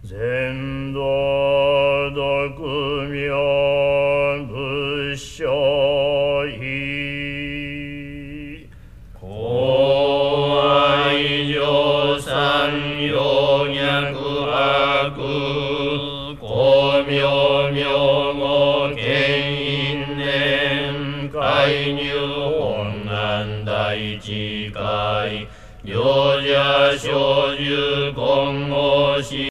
全道独名仏性意公愛上三葉脈悪公明明語権因年介入本願大智慧両者小樹金剛子